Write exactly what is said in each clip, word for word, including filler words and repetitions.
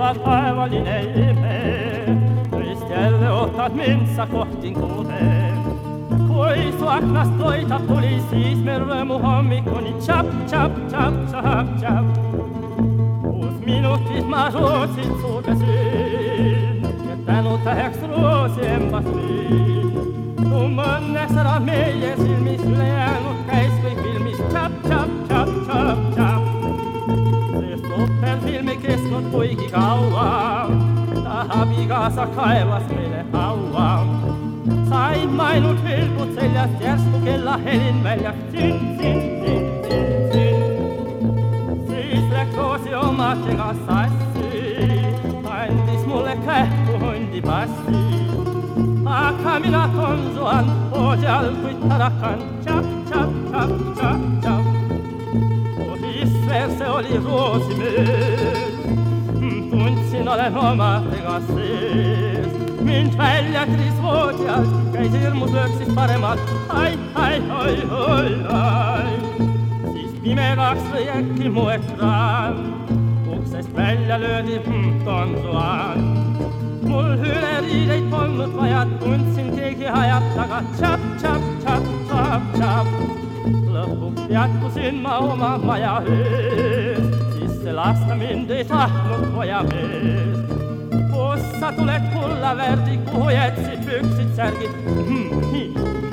ovat aivallinen ime. Ristelle otat minsa kohtin kuuteen. Kui su aknast toitab tuli, siis me rõõmu hommikuni tšap, tšap, tšap, tšap, tšap. Kuus minutit ma rootsit sulgesin ja tänu täheks roosi embasin. Tum õnneks ära meie silmis ülejäänud käis kõik filmis tšap, tšap, tšap, tšap, tšap. Sest operfilmi kestnud kuigi kaua, tahab igaasa kaevas meile haua. Sain ma ainult vilbud seljast, järsku kella helin väljak tin, tin, tin, tin, tin. Siis läks roosi omadega sassi, andis mulle kähku hundi passi. Aga mina konsuan poodjal, kuid tarakan tšap, tšap, tšap, tšap, tšap. Isver see oli roosimees, tundsin olen omadega sees. Mind välja tris voodjal, käis hirmus lööksis paremalt, ai, ai, oi, oi, ai. Siis pimedaks lõi äkki mu ekraan, uksest välja löödi hm, tonsuan. Mul üle riideid polnud vaja, tundsin keegi ajab taga tšap, tšap, tšap, tšap, tšap. Lõpuks jätkusin ma oma maja ees, sisse lasta mind ei tahtnud pojamees. Kus sa tuled kulla värdi, kuhu jätsid püksid särgid? Hmm, nii,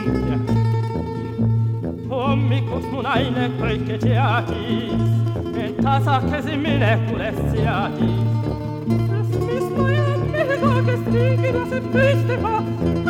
hmm, hommikuks mu naine kõike teadis, et tasakesi minekule seadis. Sest mis ma jään mehega, kes riigi laseb teistega,